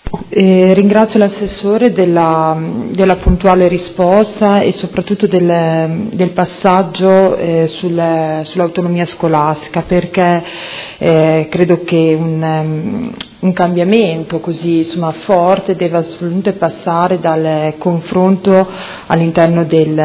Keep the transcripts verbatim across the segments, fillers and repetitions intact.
Eh, ringrazio l'assessore della, della puntuale risposta e soprattutto del, del passaggio eh, sul, sull'autonomia scolastica, perché eh, credo che un, um, un cambiamento così insomma, forte deve assolutamente passare dal confronto all'interno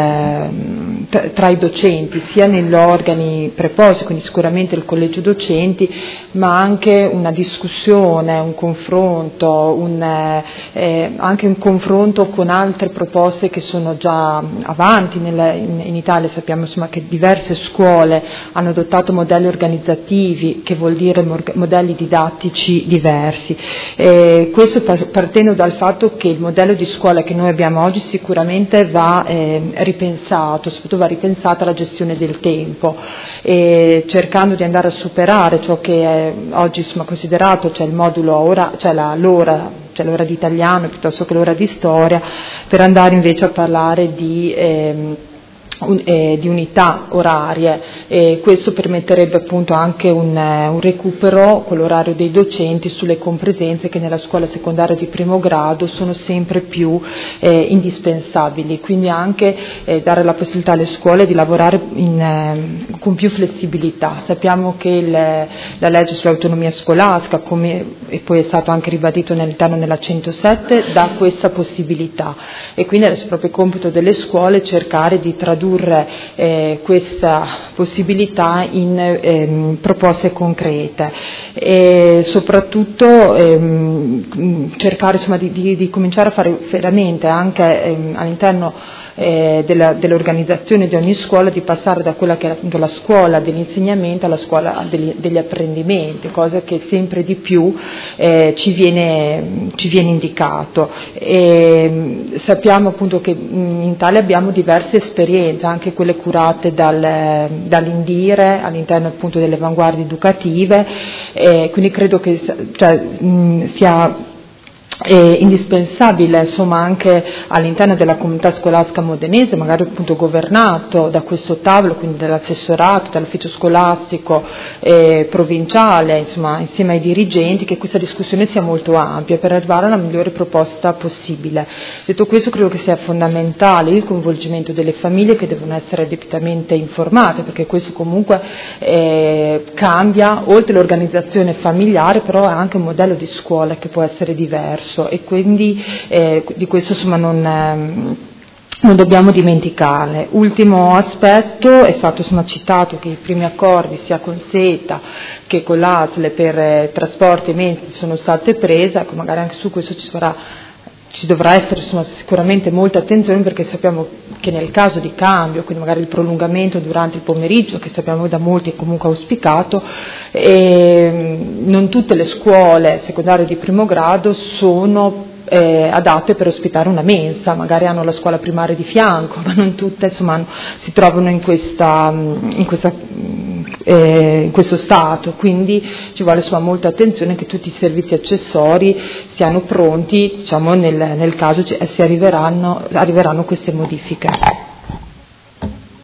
del, tra, tra i docenti, sia negli organi preposti, quindi sicuramente il collegio docenti, ma anche una discussione, un confronto, un Eh, anche un confronto con altre proposte che sono già avanti nel, in, in Italia. Sappiamo insomma, che diverse scuole hanno adottato modelli organizzativi, che vuol dire modelli didattici diversi. Eh, questo partendo dal fatto che il modello di scuola che noi abbiamo oggi sicuramente va eh, ripensato, soprattutto va ripensata la gestione del tempo, eh, cercando di andare a superare ciò che è oggi insomma, considerato, cioè il modulo ora, cioè la, l'ora cioè l'ora di italiano piuttosto che l'ora di storia, per andare invece a parlare di, ehm, un, eh, di unità orarie, e questo permetterebbe appunto anche un, eh, un recupero con l'orario dei docenti sulle compresenze che nella scuola secondaria di primo grado sono sempre più eh, indispensabili, quindi anche eh, dare la possibilità alle scuole di lavorare in, eh, con più flessibilità. Sappiamo che il, la legge sull'autonomia scolastica, come e poi è stato anche ribadito all'interno della centosette, dà questa possibilità, e quindi è proprio compito delle scuole cercare di tradurre eh, questa possibilità in ehm, proposte concrete e soprattutto ehm, cercare insomma, di, di, di cominciare a fare veramente anche ehm, all'interno eh, della, dell'organizzazione di ogni scuola, di passare da quella che è appunto la scuola dell'insegnamento alla scuola degli, degli apprendimenti, cosa che sempre di più eh, ci, viene, ci viene indicato. E, sappiamo appunto che in Italia abbiamo diverse esperienze, anche quelle curate dal, dall'Indire all'interno appunto delle avanguardie educative, e quindi credo che cioè, mh, sia è indispensabile insomma anche all'interno della comunità scolastica modenese, magari appunto governato da questo tavolo, quindi dall'assessorato, dall'ufficio scolastico eh, provinciale, insomma insieme ai dirigenti, che questa discussione sia molto ampia per arrivare alla migliore proposta possibile. Detto questo, credo che sia fondamentale il coinvolgimento delle famiglie, che devono essere debitamente informate, perché questo comunque eh, cambia, oltre l'organizzazione familiare, però è anche un modello di scuola che può essere diverso, e quindi eh, di questo insomma non, ehm, non dobbiamo dimenticare. Ultimo aspetto, è stato insomma, citato che i primi accordi sia con SETA che con l'A S L per eh, trasporti e mezzi sono state prese, ecco, magari anche su questo ci sarà ci dovrà essere insomma, sicuramente molta attenzione, perché sappiamo che nel caso di cambio, quindi magari il prolungamento durante il pomeriggio, che sappiamo da molti è comunque auspicato, eh, non tutte le scuole secondarie di primo grado sono Eh, adatte per ospitare una mensa, magari hanno la scuola primaria di fianco, ma non tutte insomma, si trovano in, questa, in, questa, eh, in questo stato, quindi ci vuole insomma, molta attenzione che tutti i servizi accessori siano pronti diciamo, nel, nel caso ci, si arriveranno, arriveranno queste modifiche.